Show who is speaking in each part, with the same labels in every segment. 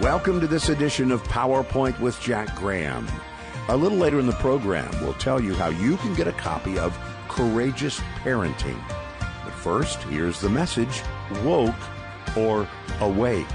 Speaker 1: Welcome to this edition of PowerPoint with Jack Graham. A little later in the program, we'll tell you how you can get a copy of Courageous Parenting. But first, here's the message, woke or awake.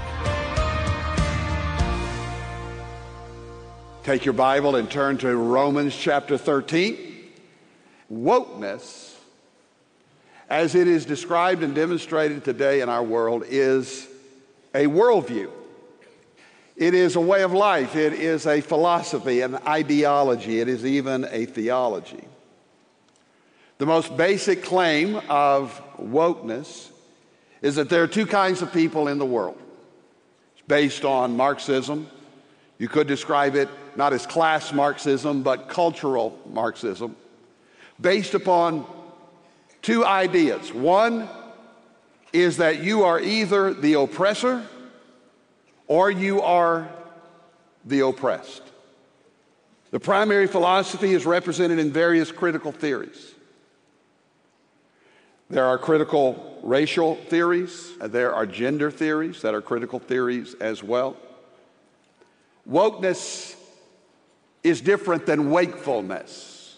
Speaker 2: Take your Bible and turn to Romans chapter 13. Wokeness, as it is described and demonstrated today in our world, is a worldview. It is a way of life. It is a philosophy, an ideology. It is even a theology. The most basic claim of wokeness is that there are two kinds of people in the world. It's based on Marxism. You could describe it not as class Marxism, but cultural Marxism, based upon two ideas. One is that you are either the oppressor or you are the oppressed. The primary philosophy is represented in various critical theories. There are critical racial theories, there are gender theories that are critical theories as well. Wokeness is different than wakefulness.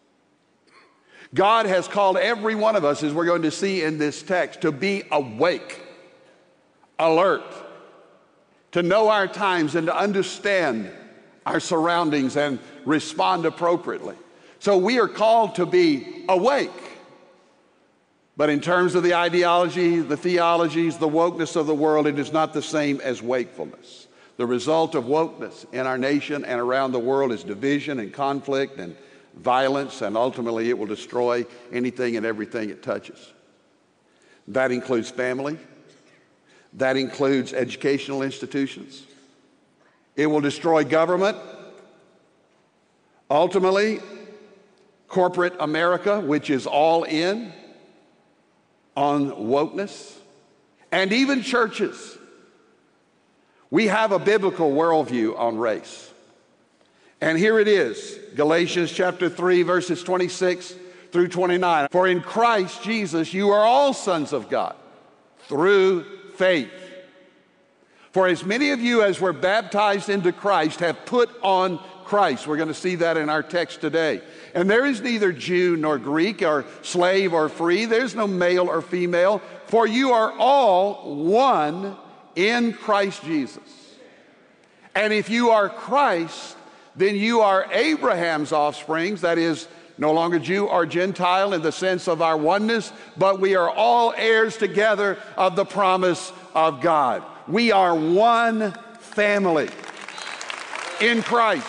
Speaker 2: God has called every one of us, as we're going to see in this text, to be awake, alert, to know our times and to understand our surroundings and respond appropriately. So we are called to be awake. But in terms of the ideology, the theologies, the wokeness of the world, it is not the same as wakefulness. The result of wokeness in our nation and around the world is division and conflict and violence, and ultimately it will destroy anything and everything it touches. That includes family. That includes educational institutions. It will destroy government. Ultimately, corporate America, which is all in on wokeness, and even churches. We have a biblical worldview on race. And here it is, Galatians chapter 3, verses 26 through 29. For in Christ Jesus you are all sons of God through faith. For as many of you as were baptized into Christ have put on Christ. We're going to see that in our text today. And there is neither Jew nor Greek or slave or free. There's no male or female. For you are all one in Christ Jesus. And if you are Christ, then you are Abraham's offsprings, that is, no longer Jew or Gentile in the sense of our oneness, but we are all heirs together of the promise of God. We are one family in Christ.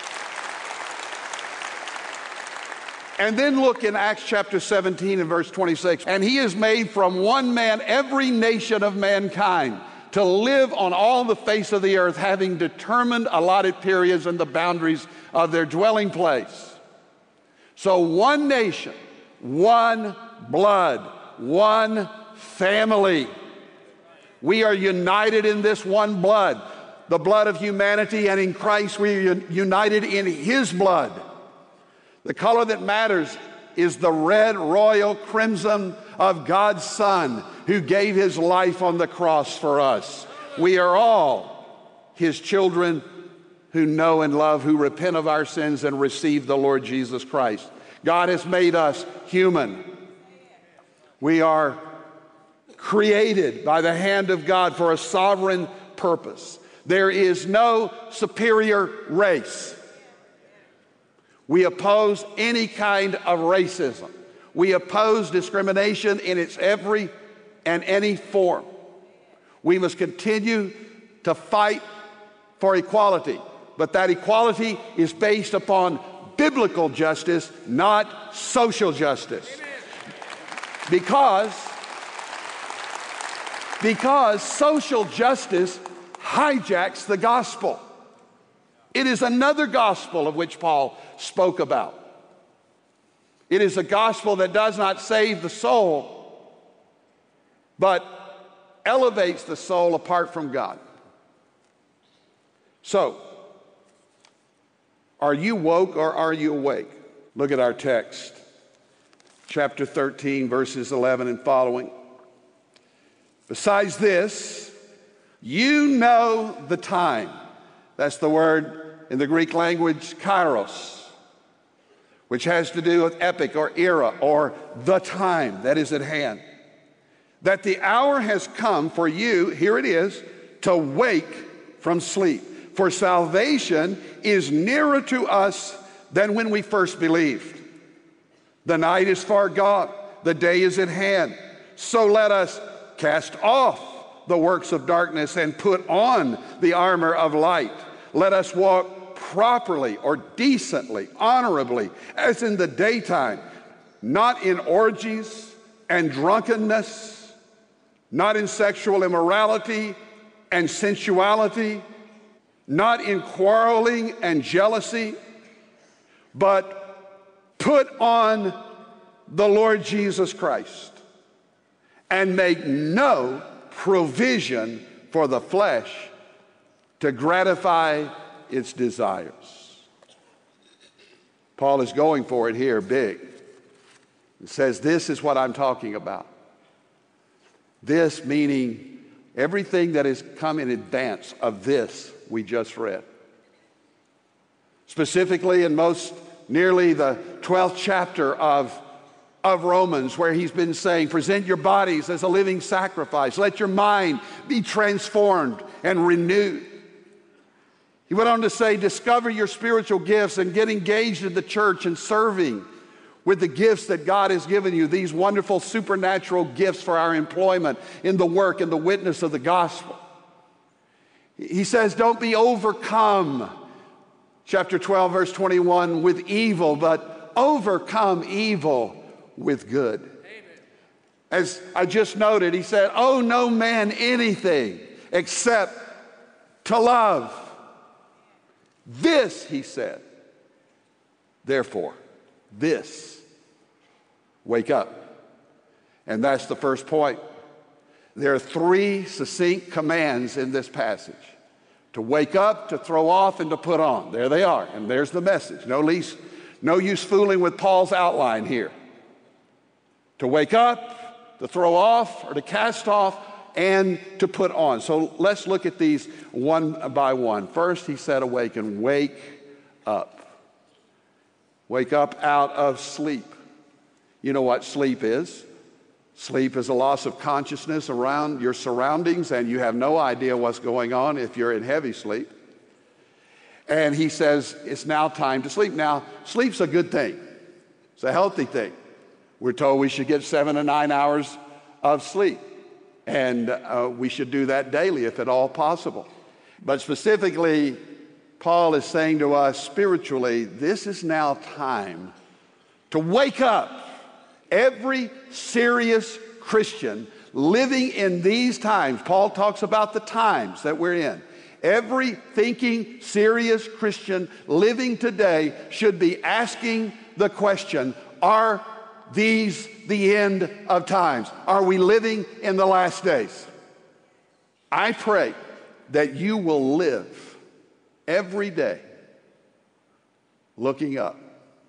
Speaker 2: And then look in Acts chapter 17 and verse 26. And he has made from one man every nation of mankind to live on all the face of the earth, having determined allotted periods and the boundaries of their dwelling place. So one nation, one blood, one family. We are united in this one blood, the blood of humanity, and in Christ we are united in his blood. The color that matters is the red royal crimson of God's Son who gave his life on the cross for us. We are all his children who know and love, who repent of our sins and receive the Lord Jesus Christ. God has made us human. We are created by the hand of God for a sovereign purpose. There is no superior race. We oppose any kind of racism. We oppose discrimination in its every and any form. We must continue to fight for equality, but that equality is based upon biblical justice, not social justice. Because social justice hijacks the gospel. It is another gospel of which Paul spoke about. It is a gospel that does not save the soul, but elevates the soul apart from God. So, are you woke or are you awake? Look at our text, chapter 13, verses 11 and following. Besides this, You know the time. That's the word in the Greek language, kairos, which has to do with epoch or era or the time that is at hand. That the hour has come for you, here it is, to wake from sleep. For salvation is nearer to us than when we first believed. The night is far gone, the day is at hand. So let us cast off the works of darkness and put on the armor of light. Let us walk properly or decently, honorably, as in the daytime, not in orgies and drunkenness, not in sexual immorality and sensuality, not in quarreling and jealousy, but put on the Lord Jesus Christ and make no provision for the flesh to gratify its desires. Paul is going for it here big. He says, this is what I'm talking about. This meaning everything that has come in advance of this we just read. Specifically in most nearly the 12th chapter of Romans, where he's been saying, present your bodies as a living sacrifice. Let your mind be transformed and renewed. He went on to say, discover your spiritual gifts and get engaged in the church and serving with the gifts that God has given you, these wonderful supernatural gifts for our employment in the work and the witness of the gospel. He says, don't be overcome, chapter 12, verse 21, with evil, but overcome evil with good. Amen. As I just noted, he said, owe no man anything except to love. This, he said, therefore, this, wake up. And that's the first point. There are three succinct commands in this passage. To wake up, to throw off, and to put on. There they are, and there's the message. No use fooling with Paul's outline here. To wake up, to throw off, or to cast off, and to put on. So let's look at these one by one. First, he said awaken. Wake up. Wake up out of sleep. You know what sleep is. Sleep is a loss of consciousness around your surroundings, and you have no idea what's going on if you're in heavy sleep. And he says it's now time to sleep. Now, sleep's a good thing. It's a healthy thing. We're told we should get 7 to 9 hours of sleep, and we should do that daily if at all possible. But specifically, Paul is saying to us spiritually, this is now time to wake up. Every serious Christian living in these times, Paul talks about the times that we're in. Every thinking, serious Christian living today should be asking the question, are these the end of times? Are we living in the last days? I pray that you will live every day looking up.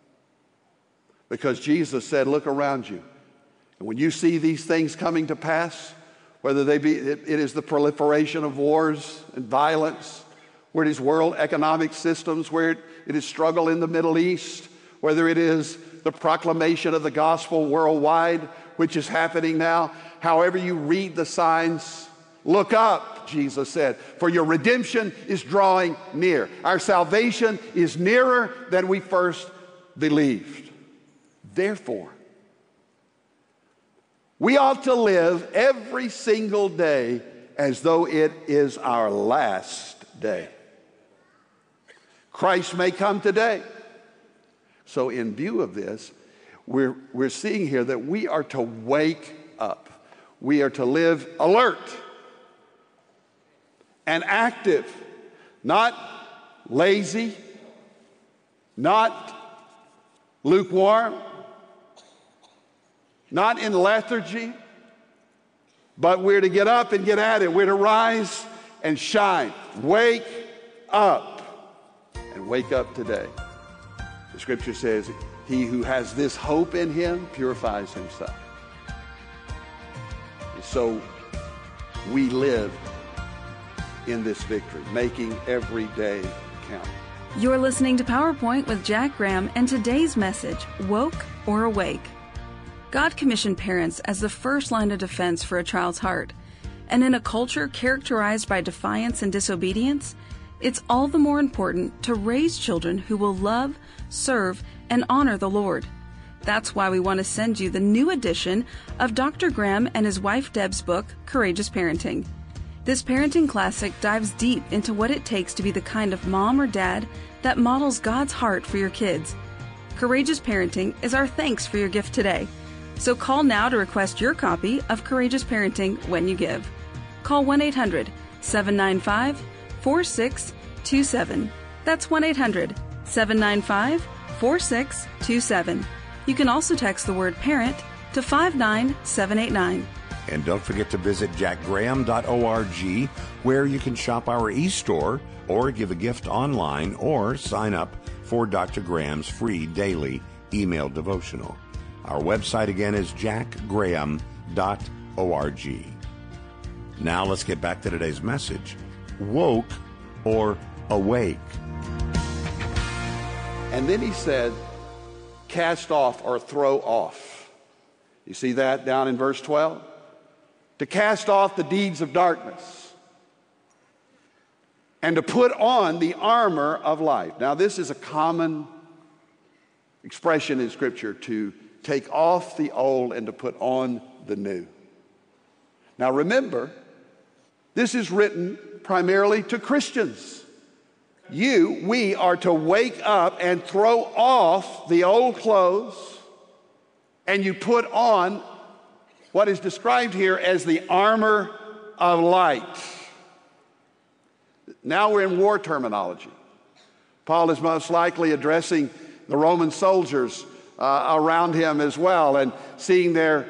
Speaker 2: Because Jesus said, look around you. And when you see these things coming to pass, whether they be, it is the proliferation of wars and violence, where it is world economic systems, where it is struggle in the Middle East, whether it is the proclamation of the gospel worldwide, which is happening now, however you read the signs, look up, Jesus said, for your redemption is drawing near. Our salvation is nearer than we first believed. Therefore, we ought to live every single day as though it is our last day. Christ may come today. So in view of this, we're seeing here that we are to wake up. We are to live alert and active, not lazy, not lukewarm, not in lethargy, but we're to get up and get at it. We're to rise and shine. Wake up, and wake up today. The scripture says, he who has this hope in him purifies himself. And so we live in this victory, making every day count.
Speaker 3: You're listening to PowerPoint with Jack Graham, and today's message, Woke or Awake. God commissioned parents as the first line of defense for a child's heart. And in a culture characterized by defiance and disobedience, it's all the more important to raise children who will love, serve, and honor the Lord. That's why we want to send you the new edition of Dr. Graham and his wife Deb's book, Courageous Parenting. This parenting classic dives deep into what it takes to be the kind of mom or dad that models God's heart for your kids. Courageous Parenting is our thanks for your gift today. So call now to request your copy of Courageous Parenting when you give. Call 1-800-795-4627. That's 1-800-795-4627. You can also text the word parent to 59789.
Speaker 1: And don't forget to visit jackgraham.org, where you can shop our e-store or give a gift online or sign up for Dr. Graham's free daily email devotional. Our website again is jackgraham.org. Now let's get back to today's message, Woke or Awake.
Speaker 2: And then he said, cast off or throw off. You see that down in verse 12? To cast off the deeds of darkness and to put on the armor of light. Now, this is a common expression in Scripture, to take off the old and to put on the new. Now, remember, this is written primarily to Christians. We are to wake up and throw off the old clothes, and you put on what is described here as the armor of light. Now we're in war terminology. Paul is most likely addressing the Roman soldiers around him as well, and seeing their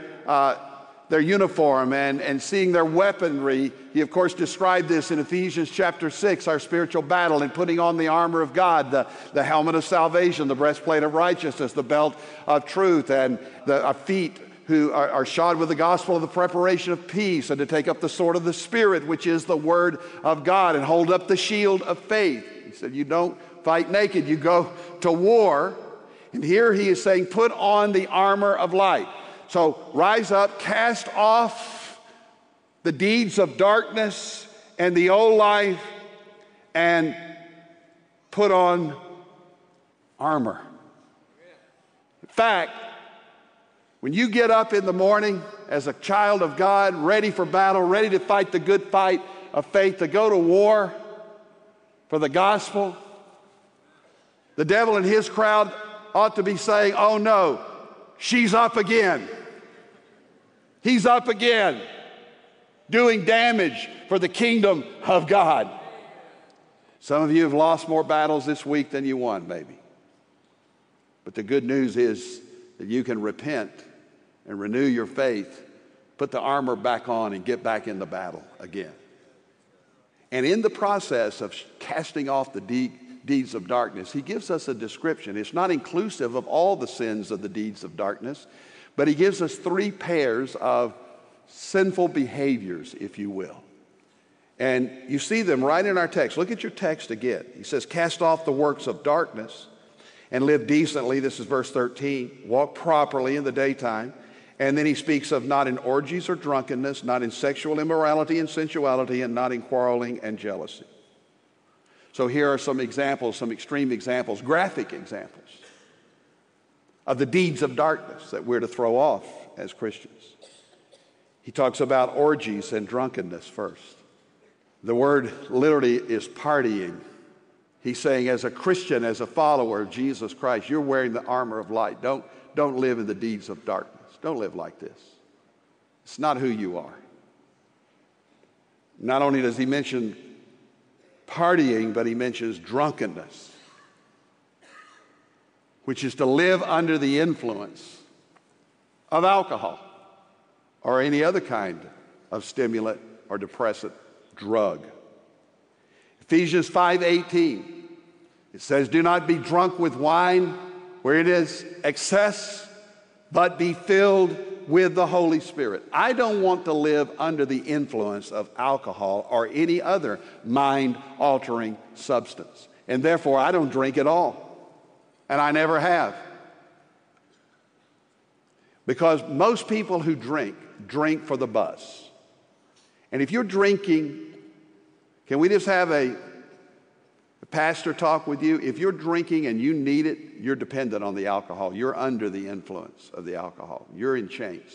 Speaker 2: uniform and seeing their weaponry. He, of course, described this in Ephesians chapter 6, our spiritual battle, and putting on the armor of God, the helmet of salvation, the breastplate of righteousness, the belt of truth, and the feet who are shod with the gospel of the preparation of peace, and to take up the sword of the Spirit, which is the word of God, and hold up the shield of faith. He said, you don't fight naked, you go to war. And here he is saying, put on the armor of light. So rise up, cast off the deeds of darkness and the old life, and put on armor. In fact, when you get up in the morning as a child of God, ready for battle, ready to fight the good fight of faith, to go to war for the gospel, the devil and his crowd ought to be saying, oh no, she's up again. He's up again, doing damage for the kingdom of God. Some of you have lost more battles this week than you won, maybe. But the good news is that you can repent and renew your faith, put the armor back on, and get back in the battle again. And in the process of casting off the deeds of darkness, he gives us a description. It's not inclusive of all the sins of the deeds of darkness, but he gives us 3 pairs of sinful behaviors, if you will. And you see them right in our text. Look at your text again. He says, cast off the works of darkness and live decently. This is verse 13. Walk properly in the daytime. And then he speaks of not in orgies or drunkenness, not in sexual immorality and sensuality, and not in quarreling and jealousy. So here are some examples, some extreme examples, graphic examples of the deeds of darkness that we're to throw off as Christians. He talks about orgies and drunkenness first. The word literally is partying. He's saying, as a Christian, as a follower of Jesus Christ, you're wearing the armor of light. Don't live in the deeds of darkness. Don't live like this. It's not who you are. Not only does he mention partying, but he mentions drunkenness, which is to live under the influence of alcohol or any other kind of stimulant or depressant drug. Ephesians 5:18, it says, do not be drunk with wine, where it is excess, but be filled with the Holy Spirit. I don't want to live under the influence of alcohol or any other mind-altering substance. And therefore, I don't drink at all. And I never have. Because most people who drink for the buzz. And if you're drinking, can we just have a pastor talk with you? If you're drinking and you need it, you're dependent on the alcohol. You're under the influence of the alcohol. You're in chains.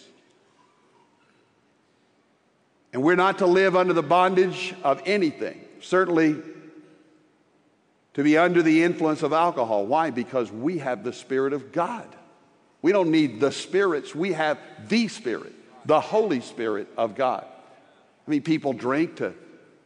Speaker 2: And we're not to live under the bondage of anything. Certainly to be under the influence of alcohol. Why? Because we have the Spirit of God. We don't need the spirits. We have the Spirit, the Holy Spirit of God. I mean, people drink to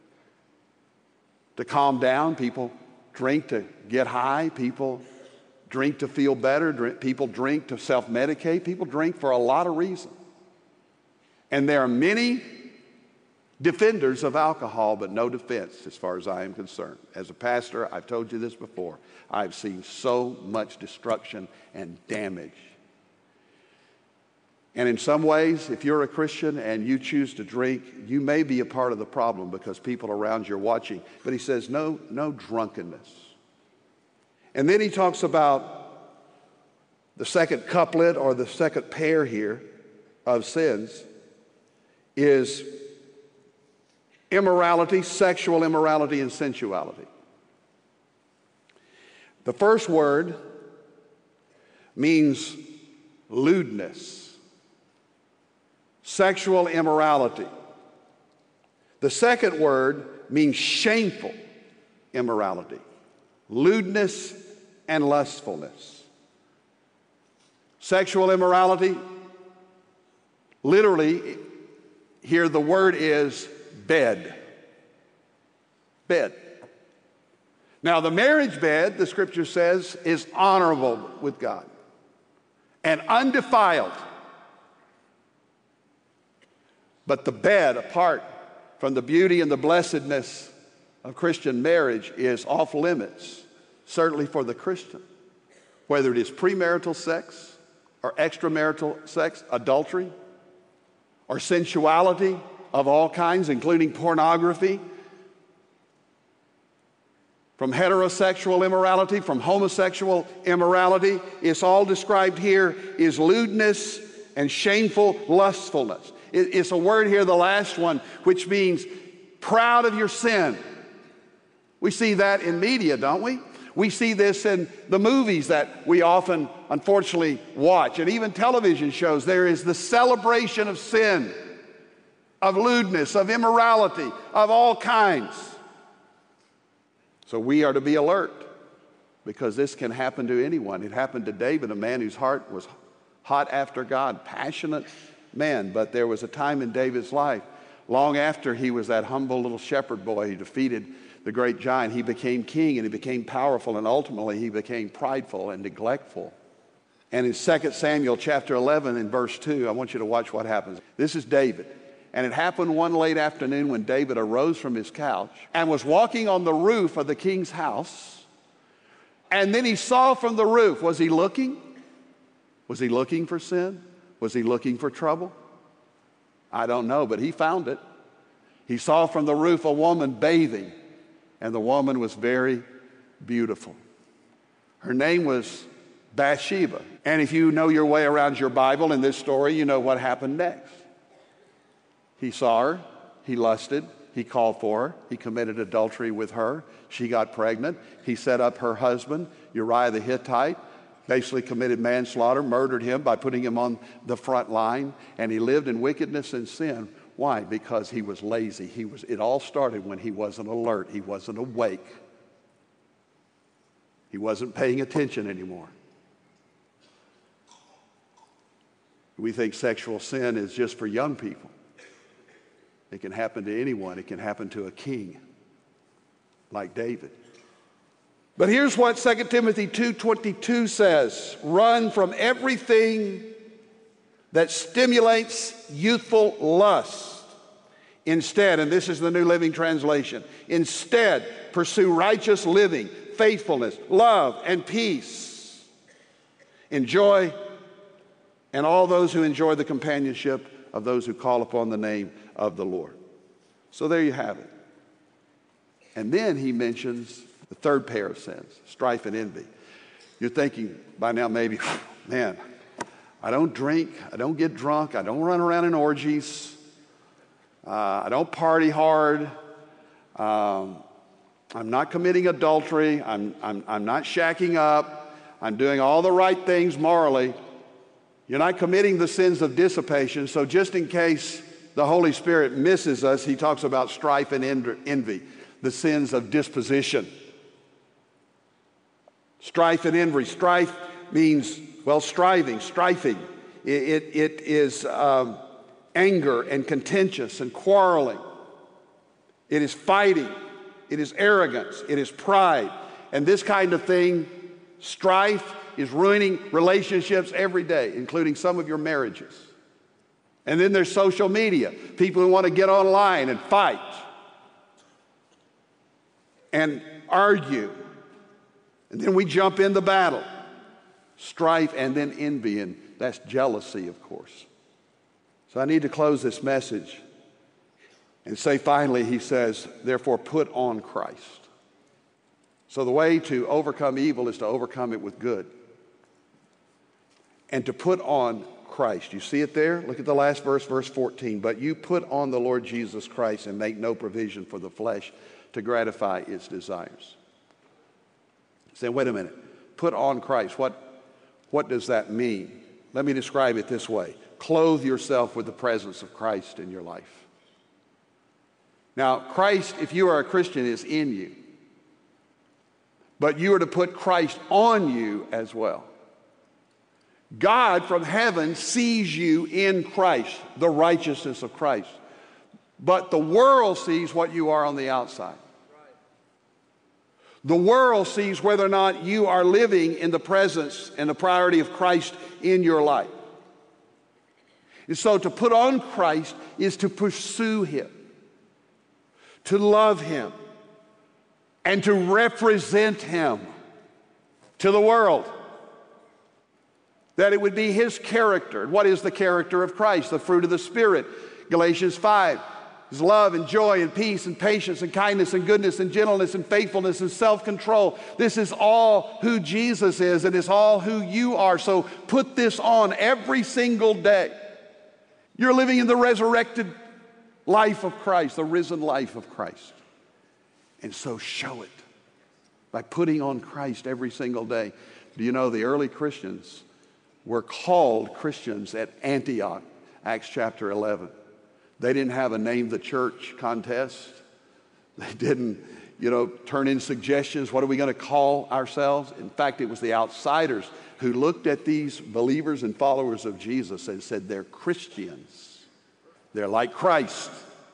Speaker 2: calm down. People drink to get high. People drink to feel better. People drink to self-medicate. People drink for a lot of reasons. And there are many defenders of alcohol, but no defense as far as I am concerned. As a pastor, I've told you this before, I've seen so much destruction and damage. And in some ways, if you're a Christian and you choose to drink, you may be a part of the problem because people around you are watching. But he says, no drunkenness. And then he talks about the second couplet or the second pair here of sins is immorality, sexual immorality, and sensuality. The first word means lewdness. Sexual immorality. The second word means shameful immorality, lewdness and lustfulness. Sexual immorality, literally, here the word is bed. Bed. Now, the marriage bed, the scripture says, is honorable with God and undefiled. But the bed, apart from the beauty and the blessedness of Christian marriage, is off limits, certainly for the Christian. Whether it is premarital sex or extramarital sex, adultery, or sensuality of all kinds, including pornography, from heterosexual immorality, from homosexual immorality, it's all described here is lewdness and shameful lustfulness. It's a word here, the last one, which means proud of your sin. We see that in media, don't we? We see this in the movies that we often, unfortunately, watch, and even television shows. There is the celebration of sin, of lewdness, of immorality, of all kinds. So we are to be alert because this can happen to anyone. It happened to David, a man whose heart was hot after God, passionate man. But there was a time in David's life, long after he was that humble little shepherd boy who defeated the great giant, he became king and he became powerful, and ultimately he became prideful and neglectful. And in 2 Samuel chapter 11 in verse 2, I want you to watch what happens. This is David. And it happened one late afternoon when David arose from his couch and was walking on the roof of the king's house. And then he saw from the roof, was he looking? Was he looking for sin? Was he looking for trouble? I don't know, but he found it. He saw from the roof a woman bathing, and the woman was very beautiful. Her name was Bathsheba. And if you know your way around your Bible in this story, you know what happened next. He saw her, he lusted, he called for her, he committed adultery with her, she got pregnant, he set up her husband, Uriah the Hittite, basically committed manslaughter, murdered him by putting him on the front line, and he lived in wickedness and sin. Why? Because he was lazy. It all started when he wasn't alert, he wasn't awake. He wasn't paying attention anymore. We think sexual sin is just for young people. It can happen to anyone. It can happen to a king like David. But here's what 2 Timothy 2:22 says. Run from everything that stimulates youthful lust. Instead, and this is the New Living Translation, instead pursue righteous living, faithfulness, love, and peace. Enjoy and all those who enjoy the companionship of those who call upon the name of the Lord. So there you have it. And then he mentions the third pair of sins, strife and envy. You're thinking by now maybe, man, I don't drink, I don't get drunk, I don't run around in orgies, I don't party hard, I'm not committing adultery, I'm not shacking up, I'm doing all the right things morally. You're not committing the sins of dissipation, so just in case the Holy Spirit misses us, he talks about strife and envy, the sins of disposition. Strife and envy. Strife means, well, striving. It is anger and contentious and quarreling. It is fighting. It is arrogance. It is pride. And this kind of thing, strife, is ruining relationships every day, including some of your marriages. And then there's social media. People who want to get online and fight and argue. And then we jump in the battle. Strife and then envy, and that's jealousy, of course. So I need to close this message and say finally, he says, therefore put on Christ. So the way to overcome evil is to overcome it with good. And to put on Christ. You see it there? Look at the last verse, verse 14. But you put on the Lord Jesus Christ and make no provision for the flesh to gratify its desires. Say, wait a minute. Put on Christ. What does that mean? Let me describe it this way. Clothe yourself with the presence of Christ in your life. Now, Christ, if you are a Christian, is in you. But you are to put Christ on you as well. God from heaven sees you in Christ, the righteousness of Christ. But the world sees what you are on the outside. The world sees whether or not you are living in the presence and the priority of Christ in your life. And so to put on Christ is to pursue Him, to love Him, and to represent Him to the world. That it would be His character. What is the character of Christ? The fruit of the Spirit. Galatians 5. His love and joy and peace and patience and kindness and goodness and gentleness and faithfulness and self-control. This is all who Jesus is, and it's all who you are. So put this on every single day. You're living in the resurrected life of Christ, the risen life of Christ. And so show it by putting on Christ every single day. Do you know the early Christians were called Christians at Antioch, Acts chapter 11. They didn't have a name the church contest. They didn't, turn in suggestions. What are we going to call ourselves? In fact, it was the outsiders who looked at these believers and followers of Jesus and said, they're Christians. They're like Christ.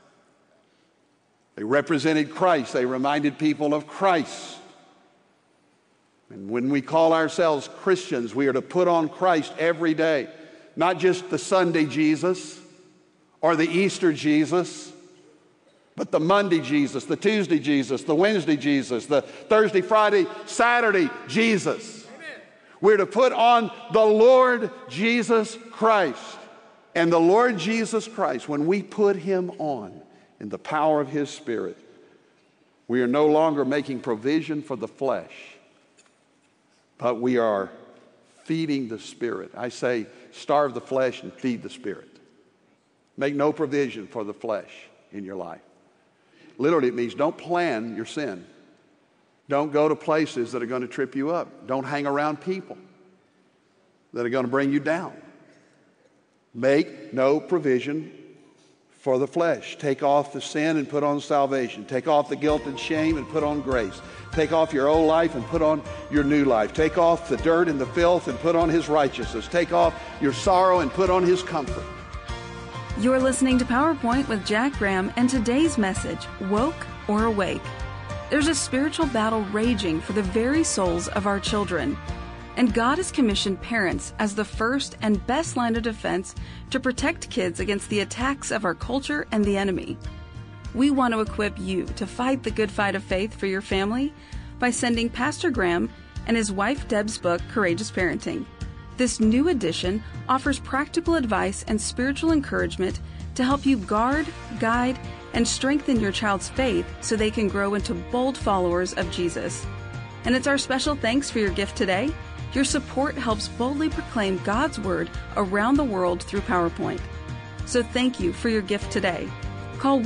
Speaker 2: They represented Christ. They reminded people of Christ. And when we call ourselves Christians, we are to put on Christ every day. Not just the Sunday Jesus or the Easter Jesus, but the Monday Jesus, the Tuesday Jesus, the Wednesday Jesus, the Thursday, Friday, Saturday Jesus. Amen. We're to put on the Lord Jesus Christ. And the Lord Jesus Christ, when we put Him on in the power of His Spirit, we are no longer making provision for the flesh, but we are feeding the Spirit. I say, starve the flesh and feed the Spirit. Make no provision for the flesh in your life. Literally, it means don't plan your sin. Don't go to places that are going to trip you up. Don't hang around people that are going to bring you down. Make no provision for the flesh. Take off the sin and put on salvation. Take off the guilt and shame and put on grace. Take off your old life and put on your new life. Take off the dirt and the filth and put on His righteousness. Take off your sorrow and put on His comfort.
Speaker 3: You're listening to PowerPoint with Jack Graham, and today's message, Woke or Awake. There's a spiritual battle raging for the very souls of our children, and God has commissioned parents as the first and best line of defense to protect kids against the attacks of our culture and the enemy. We want to equip you to fight the good fight of faith for your family by sending Pastor Graham and his wife Deb's book, Courageous Parenting. This new edition offers practical advice and spiritual encouragement to help you guard, guide, and strengthen your child's faith so they can grow into bold followers of Jesus. And it's our special thanks for your gift today. Your support helps boldly proclaim God's Word around the world through PowerPoint. So thank you for your gift today. Call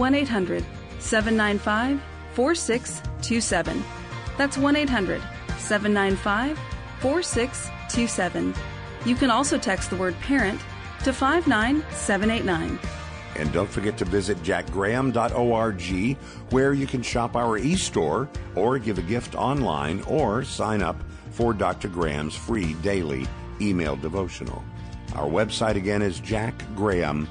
Speaker 3: 1-800-795-4627. That's 1-800-795-4627. You can also text the word parent to 59789.
Speaker 1: And don't forget to visit jackgraham.org, where you can shop our e-store or give a gift online or sign up for Dr. Graham's free daily email devotional. Our website again is jackgraham.org.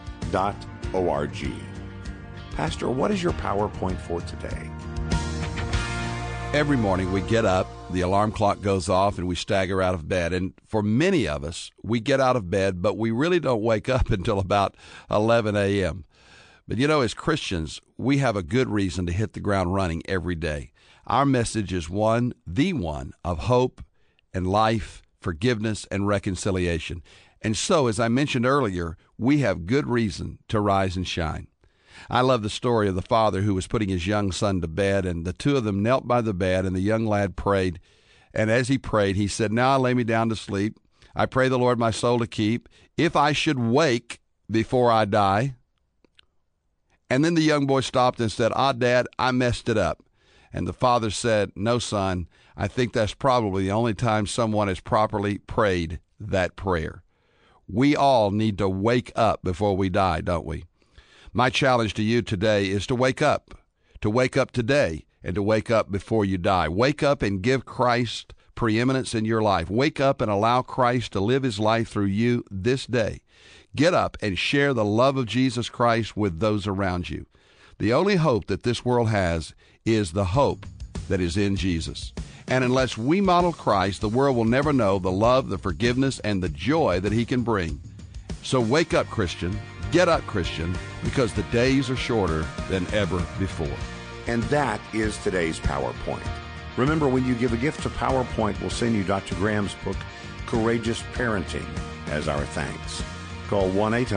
Speaker 1: Pastor, what is your PowerPoint for today?
Speaker 4: Every morning we get up, the alarm clock goes off, and we stagger out of bed. And for many of us, we get out of bed, but we really don't wake up until about 11 a.m. But you know, as Christians, we have a good reason to hit the ground running every day. Our message is the one of hope and life, forgiveness, and reconciliation. And so, as I mentioned earlier, we have good reason to rise and shine. I love the story of the father who was putting his young son to bed, and the two of them knelt by the bed, and the young lad prayed. And as he prayed, he said, "Now I lay me down to sleep. I pray the Lord my soul to keep, if I should wake before I die." And then the young boy stopped and said, Dad, I messed it up." And the father said, "No, son, I think that's probably the only time someone has properly prayed that prayer." We all need to wake up before we die, don't we? My challenge to you today is to wake up today, and to wake up before you die. Wake up and give Christ preeminence in your life. Wake up and allow Christ to live his life through you this day. Get up and share the love of Jesus Christ with those around you. The only hope that this world has is the hope that is in Jesus. And unless we model Christ, the world will never know the love, the forgiveness, and the joy that he can bring. So wake up, Christian. Get up, Christian, because the days are shorter than ever before.
Speaker 1: And that is today's PowerPoint. Remember, when you give a gift to PowerPoint, we'll send you Dr. Graham's book, Courageous Parenting, as our thanks. Call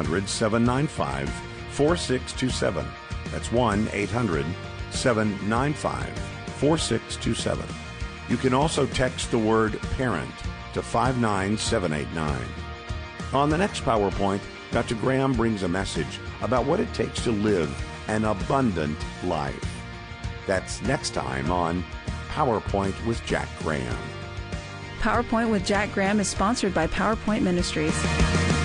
Speaker 1: 1-800-795-4627. That's 1-800-795-4627. You can also text the word parent to 59789. On the next PowerPoint, Dr. Graham brings a message about what it takes to live an abundant life. That's next time on PowerPoint with Jack Graham.
Speaker 3: PowerPoint with Jack Graham is sponsored by PowerPoint Ministries.